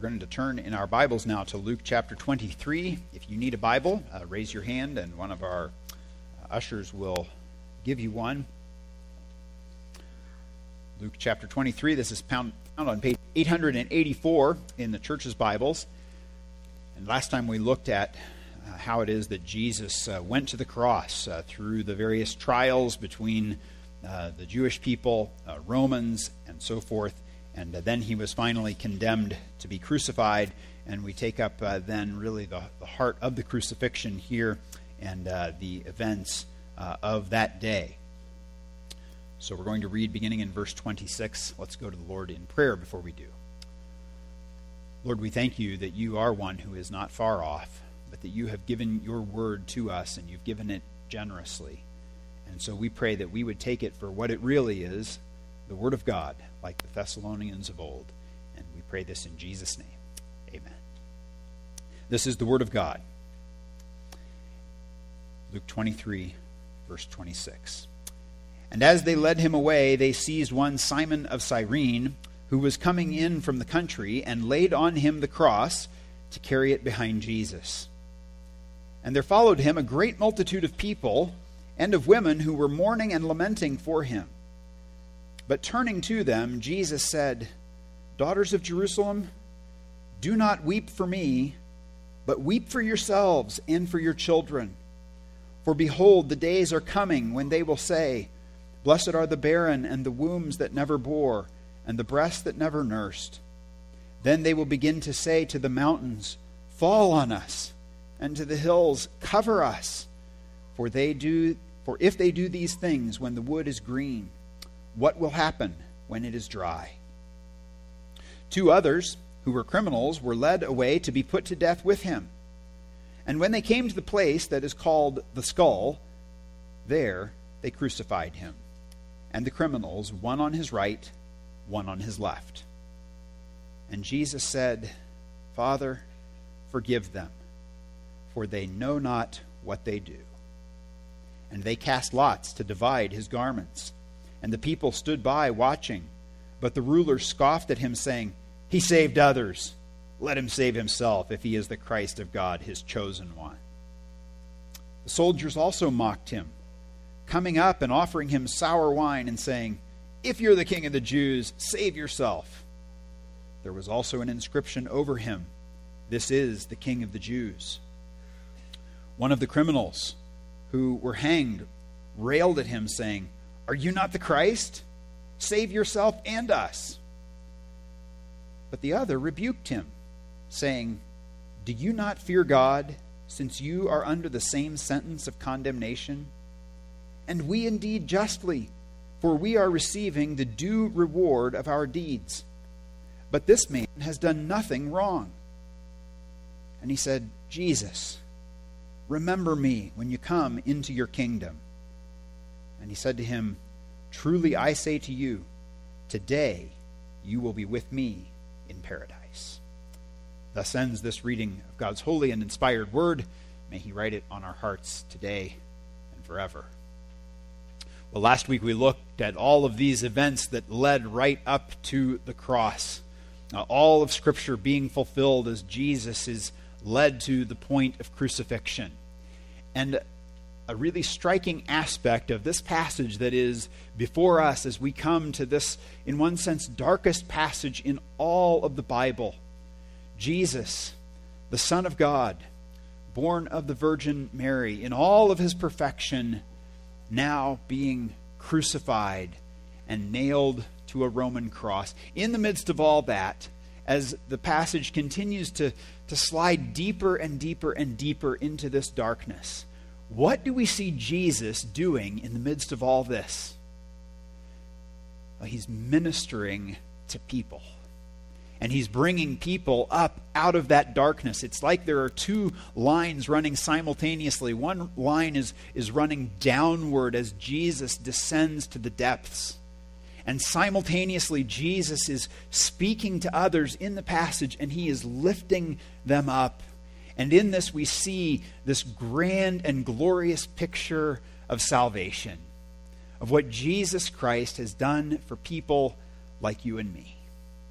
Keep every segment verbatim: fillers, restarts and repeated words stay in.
going to turn in our Bibles now to Luke chapter twenty-three. If you need a Bible, uh, raise your hand and one of our uh, ushers will give you one. Luke chapter twenty-three, this is found on page eight hundred eighty-four in the church's Bibles. And last time we looked at uh, how it is that Jesus uh, went to the cross uh, through the various trials between uh, the Jewish people, uh, Romans, and so forth. And uh, then he was finally condemned to be crucified. And we take up uh, then really the, the heart of the crucifixion here and uh, the events uh, of that day. So we're going to read beginning in verse twenty-six. Let's go to the Lord in prayer before we do. Lord, we thank you that you are one who is not far off, but that you have given your word to us and you've given it generously. And so we pray that we would take it for what it really is, the word of God, like the Thessalonians of old. And we pray this in Jesus' name. Amen. This is the word of God. Luke twenty-three, verse twenty-six. And as they led him away, they seized one Simon of Cyrene, who was coming in from the country, and laid on him the cross to carry it behind Jesus. And there followed him a great multitude of people and of women who were mourning and lamenting for him. But turning to them, Jesus said, "Daughters of Jerusalem, do not weep for me, but weep for yourselves and for your children. For behold, the days are coming when they will say, 'Blessed are the barren and the wombs that never bore, and the breasts that never nursed.' Then they will begin to say to the mountains, 'Fall on us,' and to the hills, 'Cover us.' For they do, for if they do these things when the wood is green, what will happen when it is dry?" Two others, who were criminals, were led away to be put to death with him. And when they came to the place that is called the Skull, there they crucified him, and the criminals, one on his right, one on his left. And Jesus said, "Father, forgive them, for they know not what they do." And they cast lots to divide his garments. And the people stood by watching. But the ruler scoffed at him, saying, "He saved others. Let him save himself, if he is the Christ of God, his chosen one." The soldiers also mocked him, coming up and offering him sour wine and saying, "If you're the king of the Jews, save yourself." There was also an inscription over him, "This is the King of the Jews." One of the criminals who were hanged railed at him, saying, "Are you not the Christ? Save yourself and us." But the other rebuked him, saying, "Do you not fear God, since you are under the same sentence of condemnation? And we indeed justly, for we are receiving the due reward of our deeds. But this man has done nothing wrong." And he said, "Jesus, remember me when you come into your kingdom." And he said to him, "Truly I say to you, today you will be with me in paradise." Thus ends this reading of God's holy and inspired word. May he write it on our hearts today and forever. Well, last week we looked at all of these events that led right up to the cross. Uh, all of Scripture being fulfilled as Jesus is led to the point of crucifixion. And a really striking aspect of this passage that is before us as we come to this, in one sense, darkest passage in all of the Bible. Jesus, the Son of God, born of the Virgin Mary, in all of his perfection, now being crucified and nailed to a Roman cross. In the midst of all that, as the passage continues to, to slide deeper and deeper and deeper into this darkness, what do we see Jesus doing in the midst of all this? Well, he's ministering to people. And he's bringing people up out of that darkness. It's like there are two lines running simultaneously. One line is, is running downward as Jesus descends to the depths. And simultaneously, Jesus is speaking to others in the passage, and he is lifting them up. And in this, we see this grand and glorious picture of salvation, of what Jesus Christ has done for people like you and me.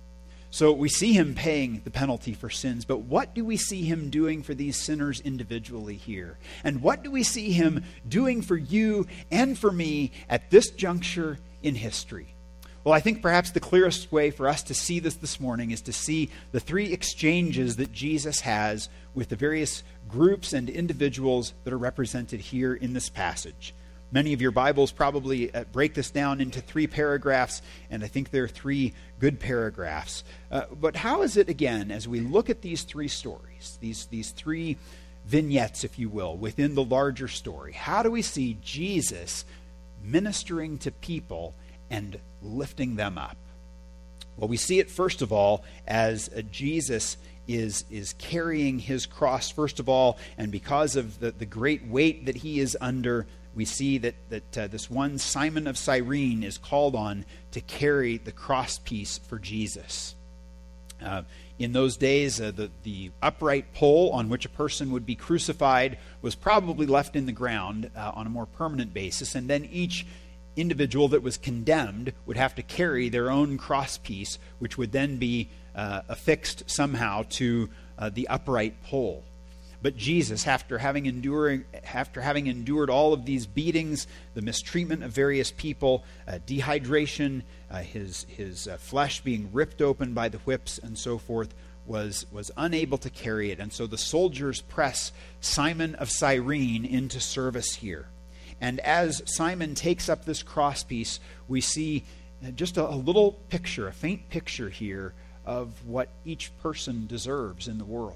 So we see him paying the penalty for sins, but what do we see him doing for these sinners individually here? And what do we see him doing for you and for me at this juncture in history? Well, I think perhaps the clearest way for us to see this this morning is to see the three exchanges that Jesus has with the various groups and individuals that are represented here in this passage. Many of your Bibles probably break this down into three paragraphs, and I think there are three good paragraphs. Uh, but how is it, again, as we look at these three stories, these, these three vignettes, if you will, within the larger story, how do we see Jesus ministering to people and lifting them up? Well, we see it, first of all, as uh, Jesus is, is carrying his cross, first of all, and because of the, the great weight that he is under, we see that, that uh, this one Simon of Cyrene is called on to carry the cross piece for Jesus. Uh, in those days, uh, the, the upright pole on which a person would be crucified was probably left in the ground uh, on a more permanent basis, and then each individual that was condemned would have to carry their own cross piece, which would then be uh, affixed somehow to uh, the upright pole. But Jesus, after having enduring, after having endured all of these beatings, the mistreatment of various people, uh, dehydration, uh, his his uh, flesh being ripped open by the whips and so forth, was was unable to carry it. And so the soldiers press Simon of Cyrene into service here. And as Simon takes up this crosspiece, we see just a, a little picture, a faint picture here of what each person deserves in the world.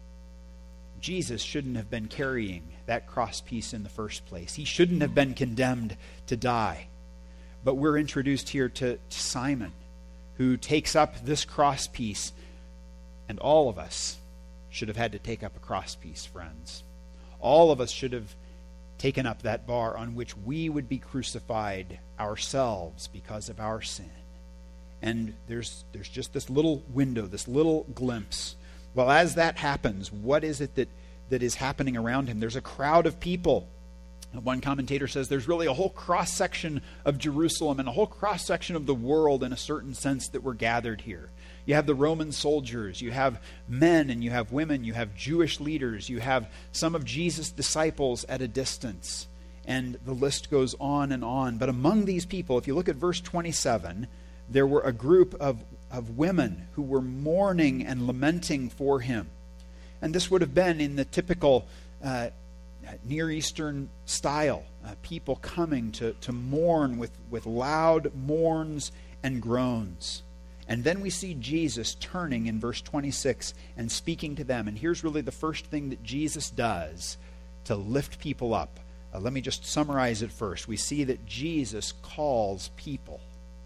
Jesus shouldn't have been carrying that crosspiece in the first place. He shouldn't have been condemned to die. But we're introduced here to, to Simon, who takes up this crosspiece, and all of us should have had to take up a crosspiece, friends. All of us should have taken up that bar on which we would be crucified ourselves because of our sin. And there's there's just this little window, this little glimpse. Well, as that happens, what is it that, that is happening around him? There's a crowd of people. One commentator says there's really a whole cross-section of Jerusalem and a whole cross-section of the world in a certain sense that were gathered here. You have the Roman soldiers, you have men and you have women, you have Jewish leaders, you have some of Jesus' disciples at a distance, and the list goes on and on. But among these people, if you look at verse twenty-seven, there were a group of, of women who were mourning and lamenting for him. And this would have been in the typical uh, Near Eastern style, uh, people coming to, to mourn with, with loud mourns and groans. And then we see Jesus turning in verse twenty-six and speaking to them. And here's really the first thing that Jesus does to lift people up. Uh, let me just summarize it first. We see that Jesus calls people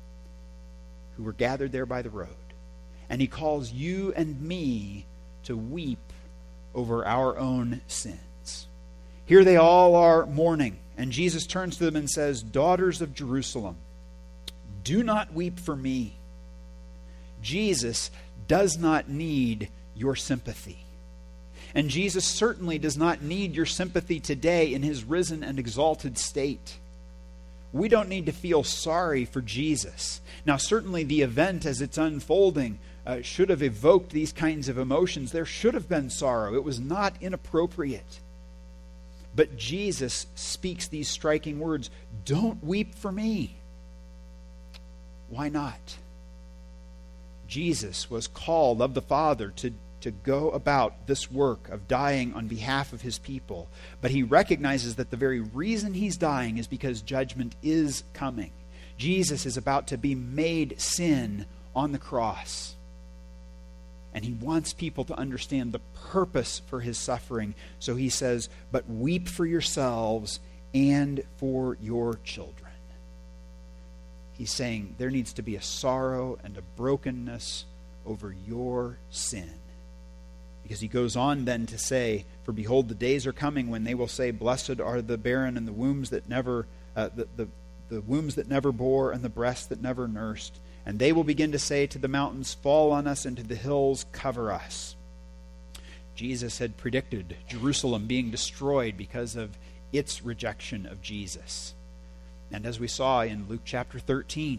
who were gathered there by the road. And he calls you and me to weep over our own sins. Here they all are mourning. And Jesus turns to them and says, "Daughters of Jerusalem, do not weep for me." Jesus does not need your sympathy. And Jesus certainly does not need your sympathy today in his risen and exalted state. We don't need to feel sorry for Jesus. Now, certainly the event as it's unfolding uh, should have evoked these kinds of emotions. There should have been sorrow. It was not inappropriate. But Jesus speaks these striking words, "Don't weep for me." Why not? Jesus was called of the Father to, to go about this work of dying on behalf of his people. But he recognizes that the very reason he's dying is because judgment is coming. Jesus is about to be made sin on the cross. And he wants people to understand the purpose for his suffering. So he says, "But weep for yourselves and for your children." He's saying there needs to be a sorrow and a brokenness over your sin. Because he goes on then to say, "For behold, the days are coming when they will say, Blessed are the barren and the wombs that never, uh, the, the, the wombs that never bore and the breasts that never nursed. And they will begin to say to the mountains, Fall on us, and to the hills, cover us." Jesus had predicted Jerusalem being destroyed because of its rejection of Jesus. And as we saw in Luke chapter thirteen,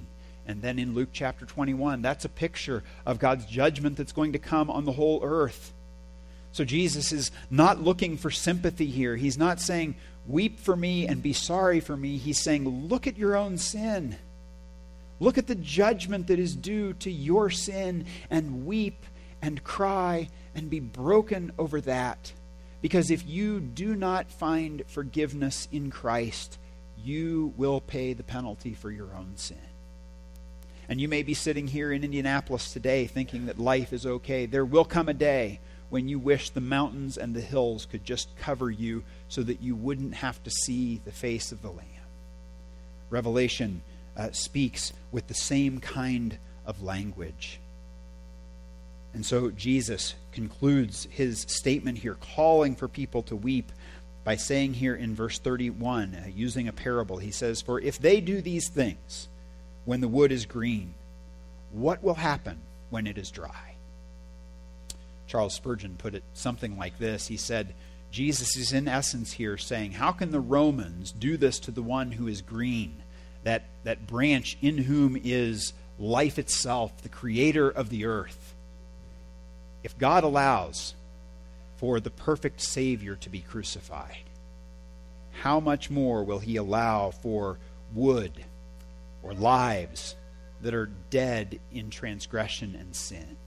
And then in Luke chapter twenty-one, that's a picture of God's judgment that's going to come on the whole earth. So Jesus is not looking for sympathy here. He's not saying, weep for me and be sorry for me. He's saying, look at your own sin. Look at the judgment that is due to your sin and weep and cry and be broken over that. Because if you do not find forgiveness in Christ, you will pay the penalty for your own sin. And you may be sitting here in Indianapolis today thinking that life is okay. There will come a day when you wish the mountains and the hills could just cover you so that you wouldn't have to see the face of the Lamb. Revelation uh, speaks with the same kind of language. And so Jesus concludes his statement here, calling for people to weep, by saying here in verse thirty-one, uh, using a parable, he says, "For if they do these things when the wood is green, what will happen when it is dry?" Charles Spurgeon put it something like this. He said, Jesus is in essence here saying, how can the Romans do this to the one who is green, that, that branch in whom is life itself, the creator of the earth? If God allows for the perfect Savior to be crucified, how much more will he allow for wood or lives that are dead in transgression and sin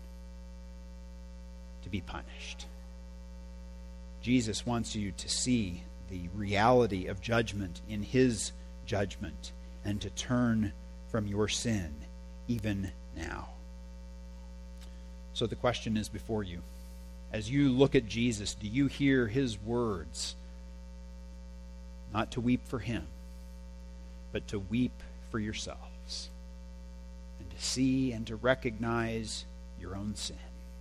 to be punished? Jesus wants you to see the reality of judgment in his judgment and to turn from your sin even now. So the question is before you. As you look at Jesus, do you hear his words? Not to weep for him, but to weep for yourselves and to see and to recognize your own sin.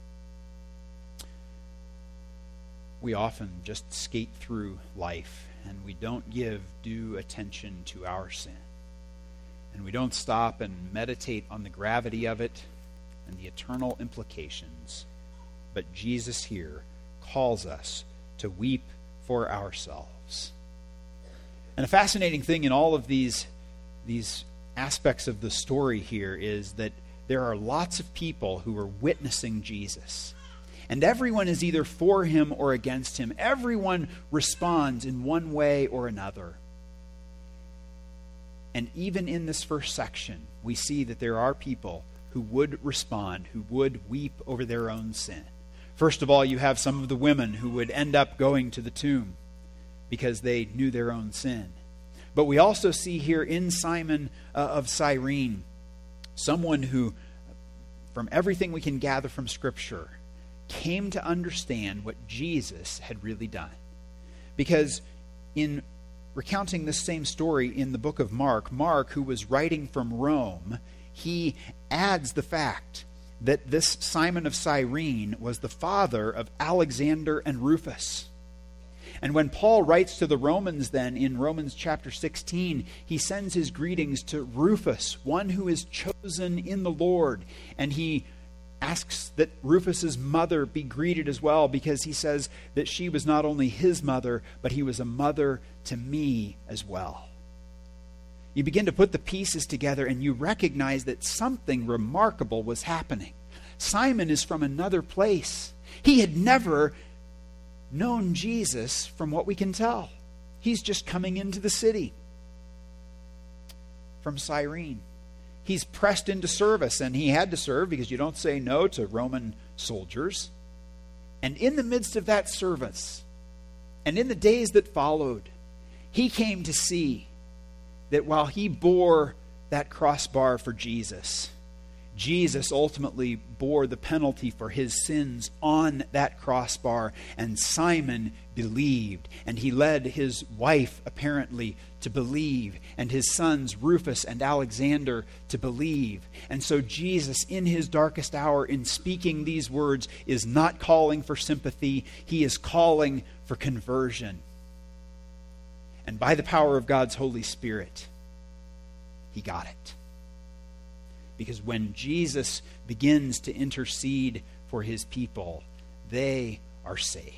We often just skate through life and we don't give due attention to our sin. And we don't stop and meditate on the gravity of it and the eternal implications. But Jesus here calls us to weep for ourselves. And a fascinating thing in all of these, these aspects of the story here is that there are lots of people who are witnessing Jesus. And everyone is either for him or against him. Everyone responds in one way or another. And even in this first section, we see that there are people who would respond, who would weep over their own sin. First of all, you have some of the women who would end up going to the tomb because they knew their own sin. But we also see here in Simon uh, of Cyrene, someone who, from everything we can gather from Scripture, came to understand what Jesus had really done. Because in recounting this same story in the book of Mark, Mark, who was writing from Rome, he adds the fact that this Simon of Cyrene was the father of Alexander and Rufus. And when Paul writes to the Romans then in Romans chapter sixteen, he sends his greetings to Rufus, one who is chosen in the Lord. And he asks that Rufus's mother be greeted as well, because he says that she was not only his mother, but he was a mother to me as well. You begin to put the pieces together and you recognize that something remarkable was happening. Simon is from another place. He had never known Jesus from what we can tell. He's just coming into the city from Cyrene. He's pressed into service, and he had to serve because you don't say no to Roman soldiers. And in the midst of that service, and in the days that followed, he came to see that while he bore that crossbar for Jesus, Jesus ultimately bore the penalty for his sins on that crossbar, and Simon believed, and he led his wife apparently to believe, and his sons Rufus and Alexander to believe. And so Jesus, in his darkest hour, in speaking these words, is not calling for sympathy. He is calling for conversion. And by the power of God's Holy Spirit, he got it. Because when Jesus begins to intercede for his people, they are saved.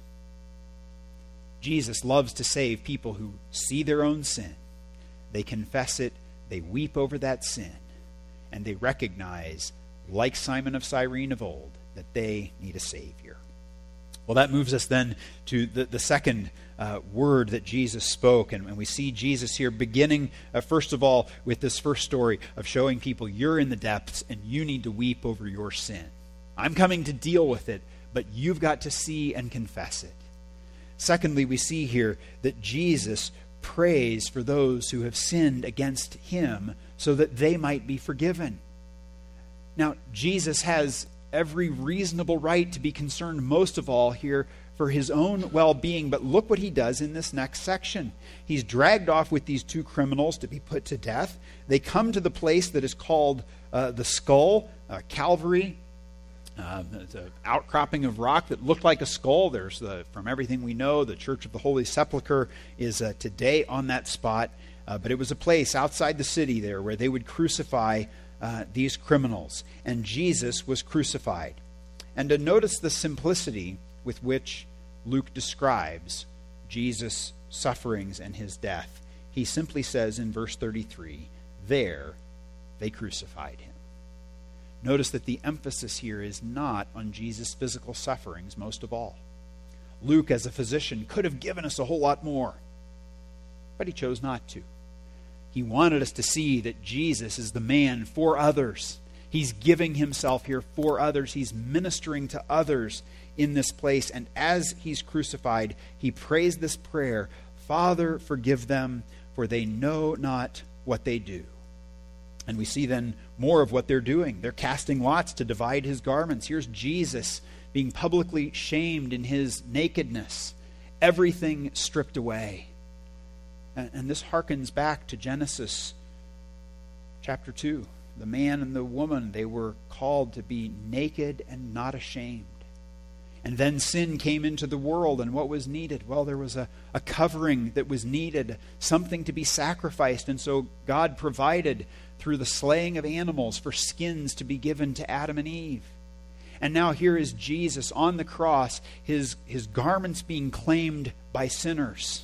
Jesus loves to save people who see their own sin. They confess it. They weep over that sin. and they recognize, like Simon of Cyrene of old, that they need a Savior. Well, that moves us then to the, the second uh, word that Jesus spoke. And, and we see Jesus here beginning, uh, first of all, with this first story of showing people you're in the depths and you need to weep over your sin. I'm coming to deal with it, but you've got to see and confess it. Secondly, we see here that Jesus prays for those who have sinned against him so that they might be forgiven. Now, Jesus has every reasonable right to be concerned most of all here for his own well-being, but look what he does in this next section. He's dragged off with these two criminals to be put to death. They come to the place that is called uh, the skull, uh, Calvary. Uh, it's an outcropping of rock that looked like a skull. There's the, from everything we know, the Church of the Holy Sepulchre is uh, today on that spot. Uh, but it was a place outside the city there where they would crucify uh, these criminals. And Jesus was crucified. And to notice the simplicity with which Luke describes Jesus' sufferings and his death. He simply says in verse thirty-three, there they crucified him. Notice that the emphasis here is not on Jesus' physical sufferings most of all. Luke, as a physician, could have given us a whole lot more, but he chose not to. He wanted us to see that Jesus is the man for others. He's giving himself here for others. He's ministering to others in this place. And as he's crucified, he prays this prayer, Father, forgive them, for they know not what they do. And we see then more of what they're doing. They're casting lots to divide his garments. Here's Jesus being publicly shamed in his nakedness. Everything stripped away. And, and this harkens back to Genesis chapter two. The man and the woman, they were called to be naked and not ashamed. And then sin came into the world, and what was needed? Well, there was a, a covering that was needed, something to be sacrificed. And so God provided through the slaying of animals for skins to be given to Adam and Eve. And now here is Jesus on the cross, his, his garments being claimed by sinners,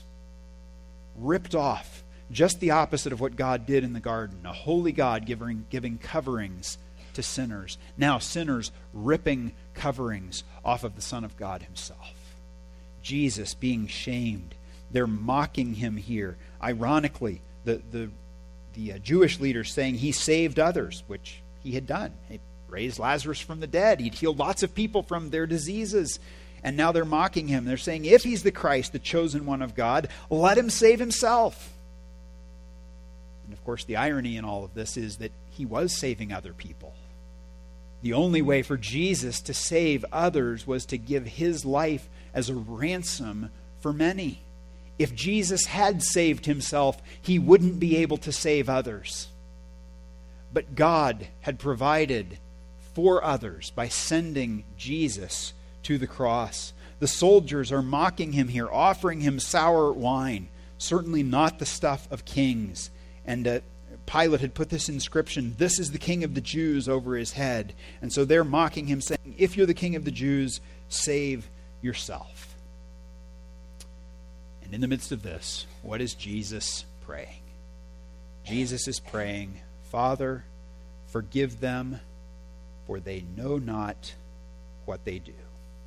ripped off. Just the opposite of what God did in the garden. A holy God giving, giving coverings to sinners. Now sinners ripping coverings off of the Son of God himself. Jesus being shamed. They're mocking him here. Ironically, the, the, the uh, Jewish leaders saying he saved others, which he had done. He raised Lazarus from the dead. He'd healed lots of people from their diseases. And now they're mocking him. They're saying, if he's the Christ, the chosen one of God, let him save himself. And of course, the irony in all of this is that he was saving other people. The only way for Jesus to save others was to give his life as a ransom for many. If Jesus had saved himself, he wouldn't be able to save others. But God had provided for others by sending Jesus to the cross. The soldiers are mocking him here, offering him sour wine, certainly not the stuff of kings. And uh, Pilate had put this inscription, this is the King of the Jews, over his head. And so they're mocking him, saying, if you're the King of the Jews, save yourself. And in the midst of this, what is Jesus praying? Jesus is praying, Father, forgive them, for they know not what they do.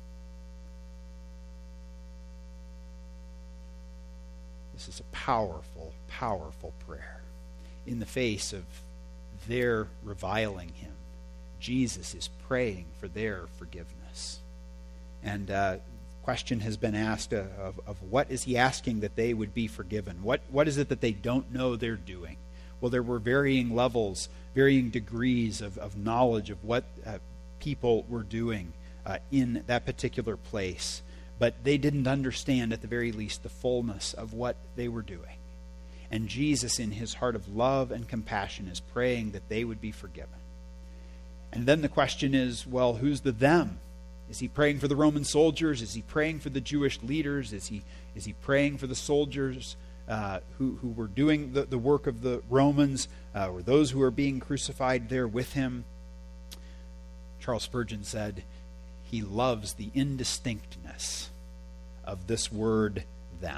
This is a powerful, powerful prayer. In the face of their reviling him, Jesus is praying for their forgiveness. And uh, question has been asked uh, of, of what is he asking that they would be forgiven? What What is it that they don't know they're doing? Well, there were varying levels, varying degrees of, of knowledge of what uh, people were doing uh, in that particular place. But they didn't understand, at the very least, the fullness of what they were doing. And Jesus, in his heart of love and compassion, is praying that they would be forgiven. And then the question is, well, who's the them? Is he praying for the Roman soldiers? Is he praying for the Jewish leaders? Is he is he praying for the soldiers uh, who, who were doing the, the work of the Romans, uh, or those who are being crucified there with him? Charles Spurgeon said, he loves the indistinctness of this word, them.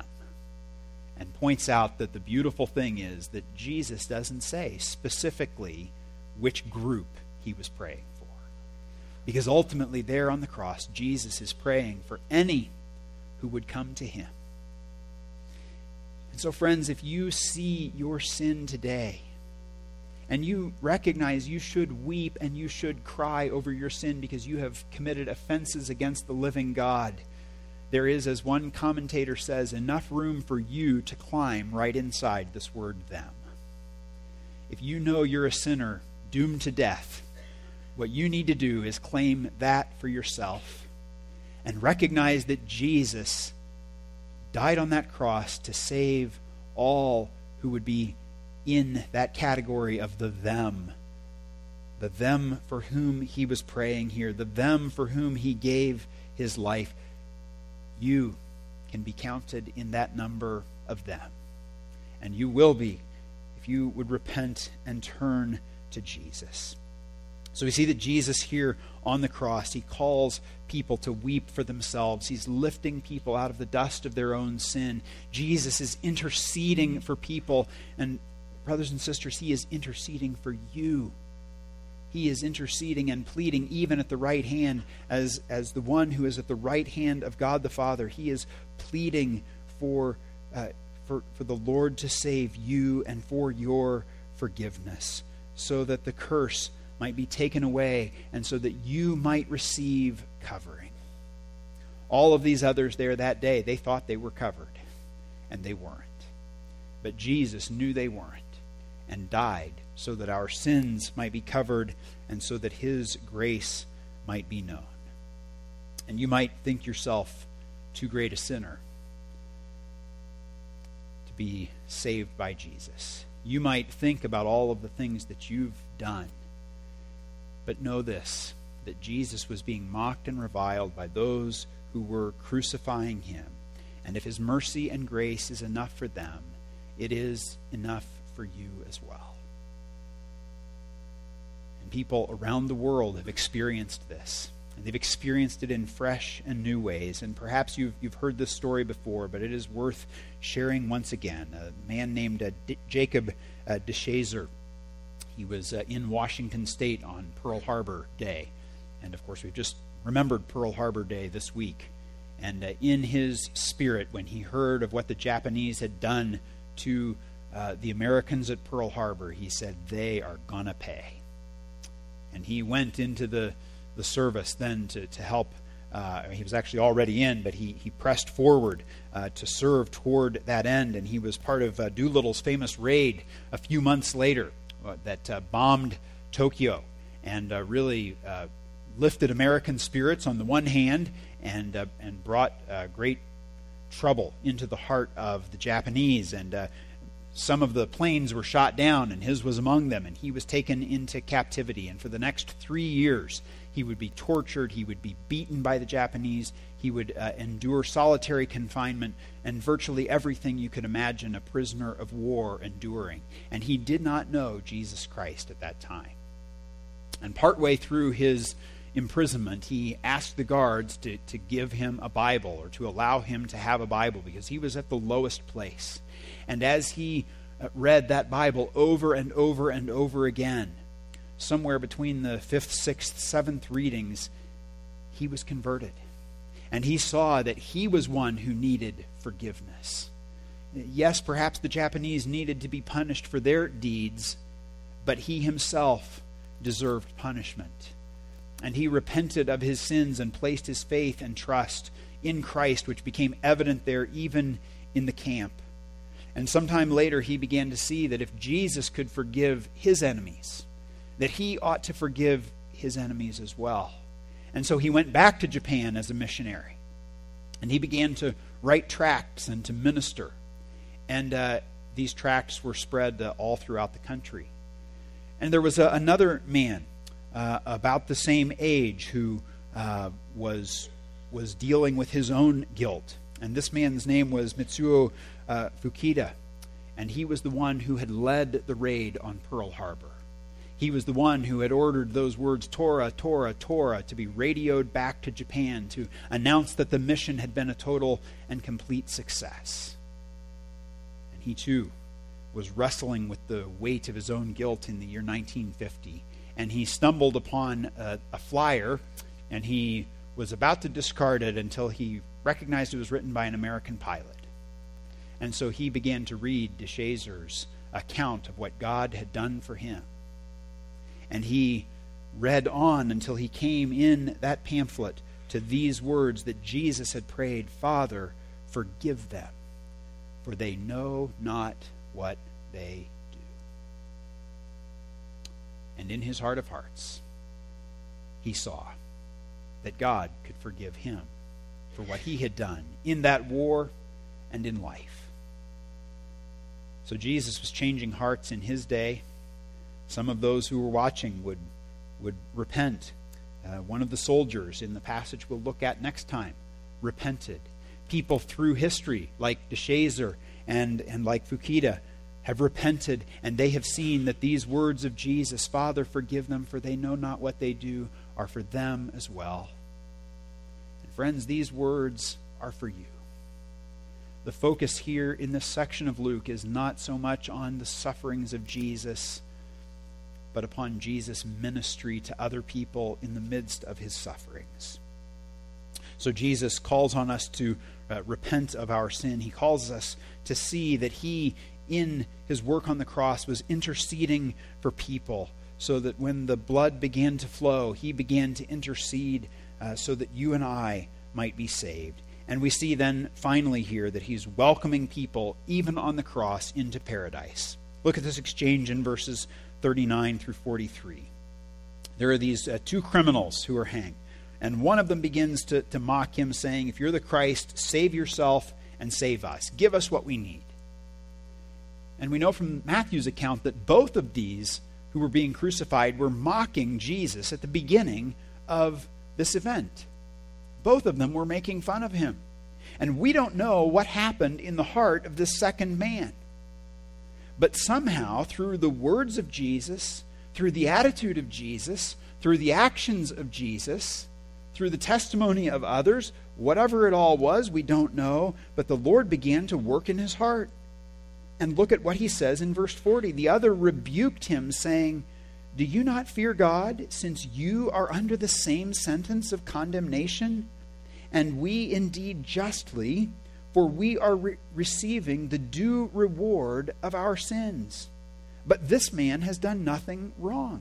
And points out that the beautiful thing is that Jesus doesn't say specifically which group he was praying for. Because ultimately there on the cross, Jesus is praying for any who would come to him. And so friends, if you see your sin today, and you recognize you should weep and you should cry over your sin because you have committed offenses against the living God, there is, as one commentator says, enough room for you to climb right inside this word them. If you know you're a sinner doomed to death, what you need to do is claim that for yourself and recognize that Jesus died on that cross to save all who would be in that category of the them. The them for whom he was praying here. The them for whom he gave his life. You can be counted in that number of them. And you will be if you would repent and turn to Jesus. So we see that Jesus here on the cross, he calls people to weep for themselves. He's lifting people out of the dust of their own sin. Jesus is interceding for people. And brothers and sisters, he is interceding for you. He is interceding and pleading even at the right hand as, as the one who is at the right hand of God the Father. He is pleading for, uh, for, for the Lord to save you and for your forgiveness, so that the curse might be taken away and so that you might receive covering. All of these others there that day, they thought they were covered, and they weren't. But Jesus knew they weren't, and died so that our sins might be covered and so that his grace might be known. And you might think yourself too great a sinner to be saved by Jesus. You might think about all of the things that you've done. But know this, that Jesus was being mocked and reviled by those who were crucifying him. And if his mercy and grace is enough for them, it is enough for you as well. And people around the world have experienced this. And they've experienced it in fresh and new ways. And perhaps you've, you've heard this story before, but it is worth sharing once again. A man named uh, D- Jacob uh, DeShazer. He was uh, in Washington State on Pearl Harbor Day. And of course, we've just remembered Pearl Harbor Day this week. And uh, in his spirit, when he heard of what the Japanese had done to uh, the Americans at Pearl Harbor, he said, they are gonna pay. And he went into the, the service then to, to help. Uh, he was actually already in, but he, he pressed forward uh, to serve toward that end. And he was part of uh, Doolittle's famous raid a few months later uh, that uh, bombed Tokyo and uh, really uh, lifted American spirits on the one hand and uh, and brought uh, great trouble into the heart of the Japanese. And uh, some of the planes were shot down, and his was among them, and he was taken into captivity. And for the next three years, he would be tortured, he would be beaten by the Japanese, he would uh, endure solitary confinement, and virtually everything you could imagine a prisoner of war enduring. And he did not know Jesus Christ at that time. And partway through his imprisonment, he asked the guards to, to give him a Bible, or to allow him to have a Bible, because he was at the lowest place. And as he read that Bible over and over and over again, somewhere between the fifth, sixth, seventh readings, he was converted. And he saw that he was one who needed forgiveness. Yes, perhaps the Japanese needed to be punished for their deeds, but he himself deserved punishment. And he repented of his sins and placed his faith and trust in Christ, which became evident there even in the camp. And sometime later he began to see that if Jesus could forgive his enemies, that he ought to forgive his enemies as well. And so he went back to Japan as a missionary. And he began to write tracts and to minister. And uh, these tracts were spread uh, all throughout the country. And there was uh, another man Uh, about the same age who uh, was was dealing with his own guilt. And this man's name was Mitsuo uh, Fukuda. And he was the one who had led the raid on Pearl Harbor. He was the one who had ordered those words, Tora, Tora, Tora, to be radioed back to Japan to announce that the mission had been a total and complete success. And he too was wrestling with the weight of his own guilt in the year nineteen fifty, and he stumbled upon a, a flyer, and he was about to discard it until he recognized it was written by an American pilot. And so he began to read DeShazer's account of what God had done for him. And he read on until he came in that pamphlet to these words that Jesus had prayed, "Father, forgive them, for they know not what they do." And in his heart of hearts, he saw that God could forgive him for what he had done in that war and in life. So Jesus was changing hearts in his day. Some of those who were watching would, would repent. Uh, one of the soldiers in the passage we'll look at next time repented. People through history, like DeShazer and, and like Fukita, have repented, and they have seen that these words of Jesus, "Father, forgive them, for they know not what they do," are for them as well. And friends, these words are for you. The focus here in this section of Luke is not so much on the sufferings of Jesus, but upon Jesus' ministry to other people in the midst of his sufferings. So Jesus calls on us to uh, repent of our sin. He calls us to see that he, in his work on the cross, was interceding for people, so that when the blood began to flow, he began to intercede uh, so that you and I might be saved. And we see then finally here that he's welcoming people, even on the cross, into paradise. Look at this exchange in verses thirty-nine through forty-three. There are these uh, two criminals who are hanged. And one of them begins to, to mock him, saying, "If you're the Christ, save yourself and save us. Give us what we need." And we know from Matthew's account that both of these who were being crucified were mocking Jesus at the beginning of this event. Both of them were making fun of him. And we don't know what happened in the heart of this second man. But somehow, through the words of Jesus, through the attitude of Jesus, through the actions of Jesus, through the testimony of others, whatever it all was, we don't know, but the Lord began to work in his heart. And look at what he says in verse forty. The other rebuked him, saying, "Do you not fear God, since you are under the same sentence of condemnation? And we indeed justly, for we are re- receiving the due reward of our sins. But this man has done nothing wrong."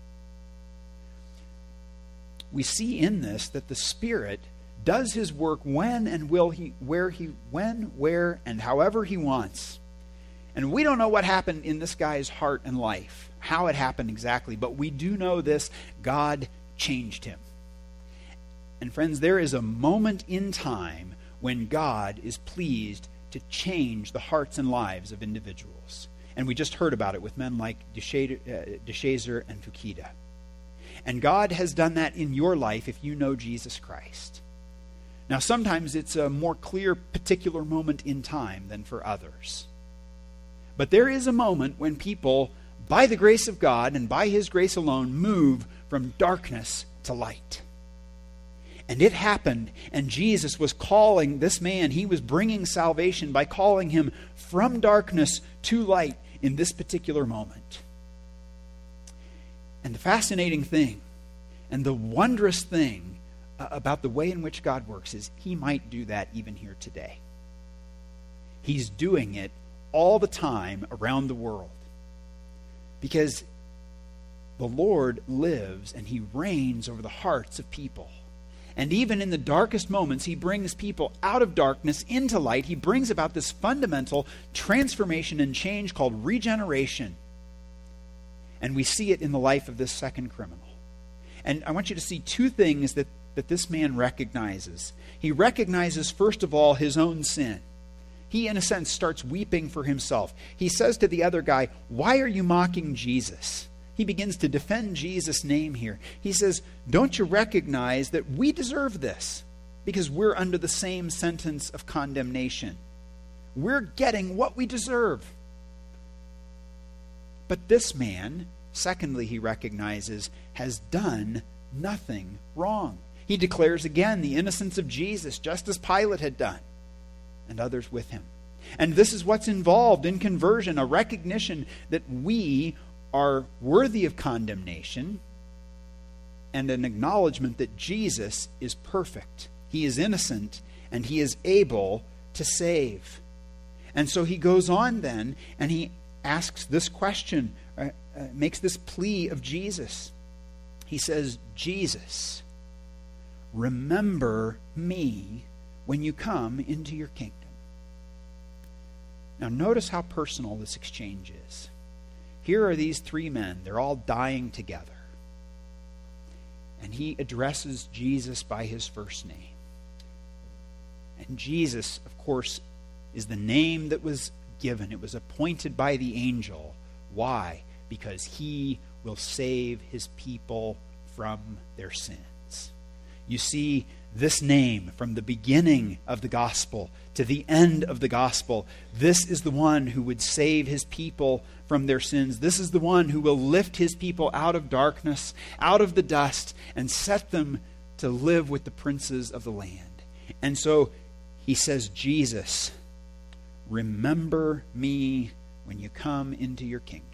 We see in this that the Spirit does his work when and will he where he when, where, and however he wants. And we don't know what happened in this guy's heart and life, how it happened exactly, but we do know this: God changed him. And friends, there is a moment in time when God is pleased to change the hearts and lives of individuals. And we just heard about it with men like DeShazer and Fukita. And God has done that in your life if you know Jesus Christ. Now, sometimes it's a more clear particular moment in time than for others. But there is a moment when people, by the grace of God and by his grace alone, move from darkness to light. And it happened, and Jesus was calling this man, he was bringing salvation by calling him from darkness to light in this particular moment. And the fascinating thing, and the wondrous thing about the way in which God works is he might do that even here today. He's doing it all the time around the world. Because the Lord lives and he reigns over the hearts of people. And even in the darkest moments, he brings people out of darkness into light. He brings about this fundamental transformation and change called regeneration. And we see it in the life of this second criminal. And I want you to see two things that, that this man recognizes. He recognizes, first of all, his own sin. He, in a sense, starts weeping for himself. He says to the other guy, "Why are you mocking Jesus?" He begins to defend Jesus' name here. He says, "Don't you recognize that we deserve this because we're under the same sentence of condemnation? We're getting what we deserve." But this man, secondly, he recognizes, has done nothing wrong. He declares again the innocence of Jesus, just as Pilate had done, and others with him. And this is what's involved in conversion, a recognition that we are worthy of condemnation and an acknowledgement that Jesus is perfect. He is innocent and he is able to save. And so he goes on then and he asks this question, uh, uh, makes this plea of Jesus. He says, Jesus, remember me when you come into your kingdom. Now notice how personal this exchange is. Here are these three men. They're all dying together. And he addresses Jesus by his first name. And Jesus, of course, is the name that was given. It was appointed by the angel. Why? Because he will save his people from their sins. You see, this name from the beginning of the gospel to the end of the gospel, this is the one who would save his people from their sins. This is the one who will lift his people out of darkness, out of the dust, and set them to live with the princes of the land. And so he says, Jesus, remember me when you come into your kingdom.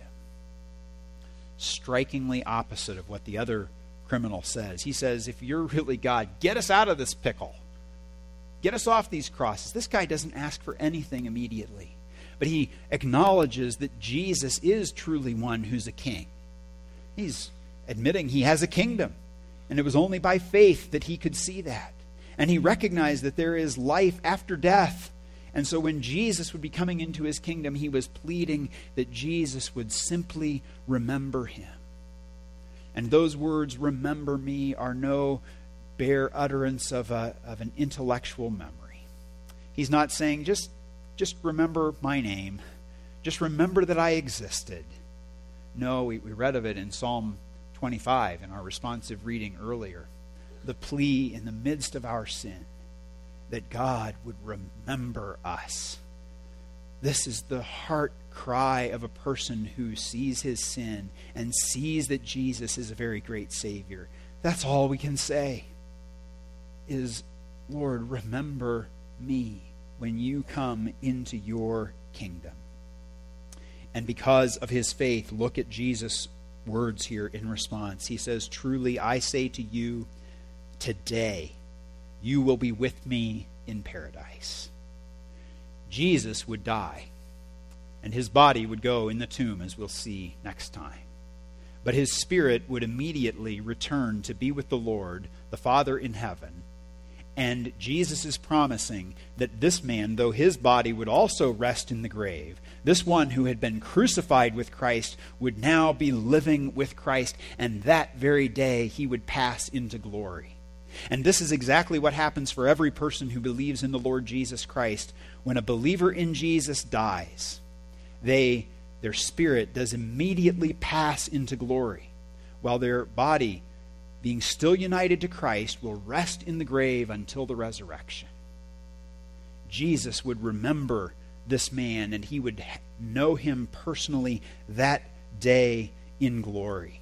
Strikingly opposite of what the other criminal says. He says, if you're really God, get us out of this pickle. Get us off these crosses. This guy doesn't ask for anything immediately, but he acknowledges that Jesus is truly one who's a king. He's admitting he has a kingdom, and it was only by faith that he could see that. And he recognized that there is life after death. And so when Jesus would be coming into his kingdom, he was pleading that Jesus would simply remember him. And those words, remember me, are no bare utterance of, a, of an intellectual memory. He's not saying, just, just remember my name. Just remember that I existed. No, we, we read of it in Psalm twenty-five in our responsive reading earlier. The plea in the midst of our sin that God would remember us. This is the heart cry of a person who sees his sin and sees that Jesus is a very great Savior. That's all we can say is, Lord, remember me when you come into your kingdom. And because of his faith, look at Jesus' words here in response. He says, truly I say to you, today you will be with me in paradise. Jesus would die, and his body would go in the tomb, as we'll see next time. But his spirit would immediately return to be with the Lord, the Father in heaven. And Jesus is promising that this man, though his body would also rest in the grave, this one who had been crucified with Christ would now be living with Christ, and that very day he would pass into glory. And this is exactly what happens for every person who believes in the Lord Jesus Christ. When a believer in Jesus dies, they, their spirit does immediately pass into glory, while their body, being still united to Christ, will rest in the grave until the resurrection. Jesus would remember this man, and he would know him personally that day in glory.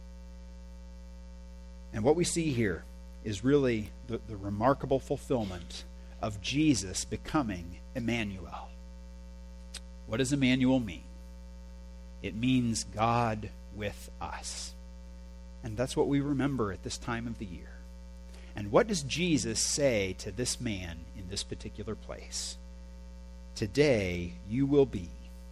And what we see here is really the, the remarkable fulfillment of Jesus becoming Emmanuel. What does Emmanuel mean? It means God with us. And that's what we remember at this time of the year. And what does Jesus say to this man in this particular place? Today you will be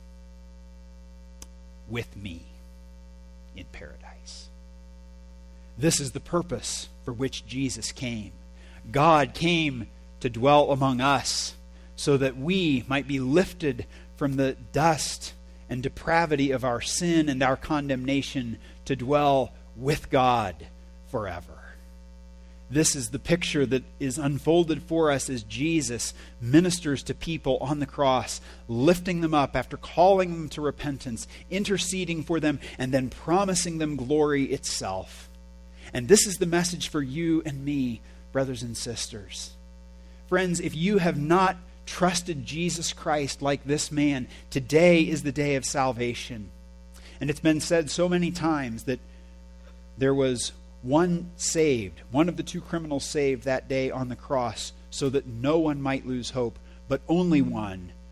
with me in paradise. This is the purpose for which Jesus came. God came to dwell among us so that we might be lifted from the dust and depravity of our sin and our condemnation to dwell with God forever. This is the picture that is unfolded for us as Jesus ministers to people on the cross, lifting them up after calling them to repentance, interceding for them, and then promising them glory itself. And this is the message for you and me, brothers and sisters. Friends, if you have not trusted Jesus Christ like this man, today is the day of salvation. And it's been said so many times that there was one saved, one of the two criminals saved that day on the cross, so that no one might lose hope, but only one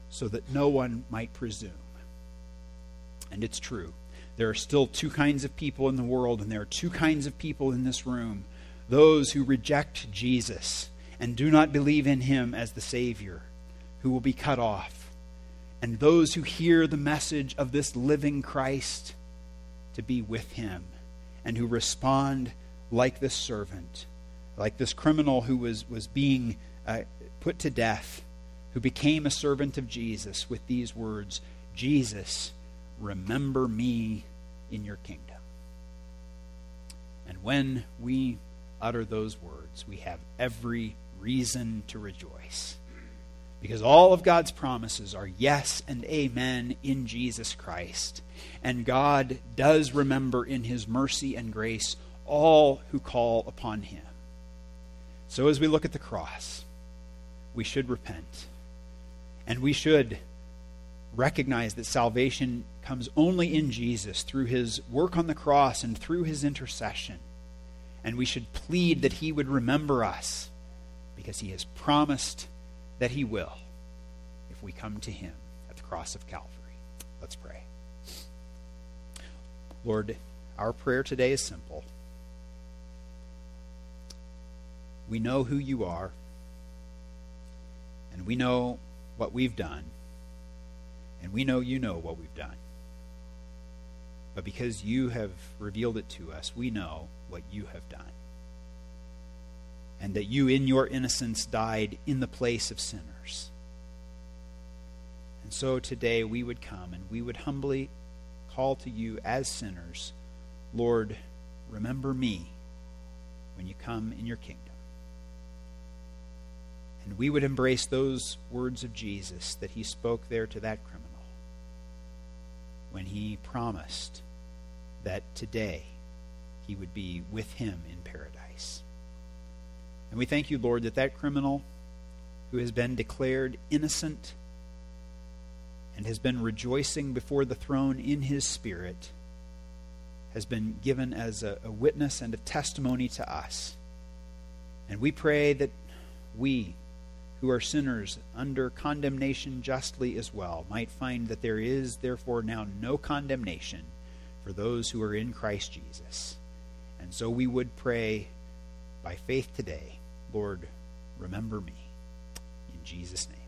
so that no one might presume. And it's true. There are still two kinds of people in the world, and there are two kinds of people in this room. Those who reject Jesus and do not believe in him as the Savior, who will be cut off. And those who hear the message of this living Christ to be with him, and who respond like this servant, like this criminal who was, was being uh, put to death, who became a servant of Jesus with these words, Jesus, remember me in your kingdom. And when we utter those words, we have every reason to rejoice. Because all of God's promises are yes and amen in Jesus Christ. And God does remember in his mercy and grace all who call upon him. So as we look at the cross, we should repent. And we should recognize that salvation comes only in Jesus through his work on the cross and through his intercession. And we should plead that he would remember us, because he has promised that he will if we come to him at the cross of Calvary. Let's pray. Lord, our prayer today is simple. We know who you are, and we know what we've done, and we know you know what we've done. But because you have revealed it to us, we know what you have done. And that you, in your innocence, died in the place of sinners. And so today we would come and we would humbly call to you as sinners, Lord, remember me when you come in your kingdom. And we would embrace those words of Jesus that he spoke there to that criminal when he promised that today he would be with him in paradise. And we thank you, Lord, that that criminal who has been declared innocent and has been rejoicing before the throne in his spirit has been given as a, a witness and a testimony to us. And we pray that we, who are sinners under condemnation justly as well, might find that there is therefore now no condemnation for those who are in Christ Jesus. And so we would pray by faith today, Lord, remember me. In Jesus' name.